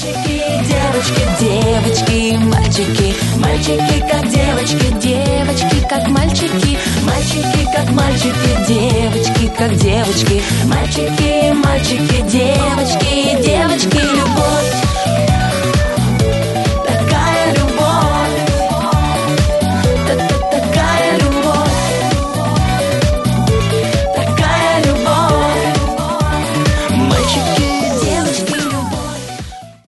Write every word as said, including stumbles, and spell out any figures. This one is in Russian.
Мальчики, девочки, девочки, мальчики, мальчики как девочки, девочки как мальчики, мальчики как мальчики, девочки как девочки, мальчики, мальчики, девочки, девочки, любовь.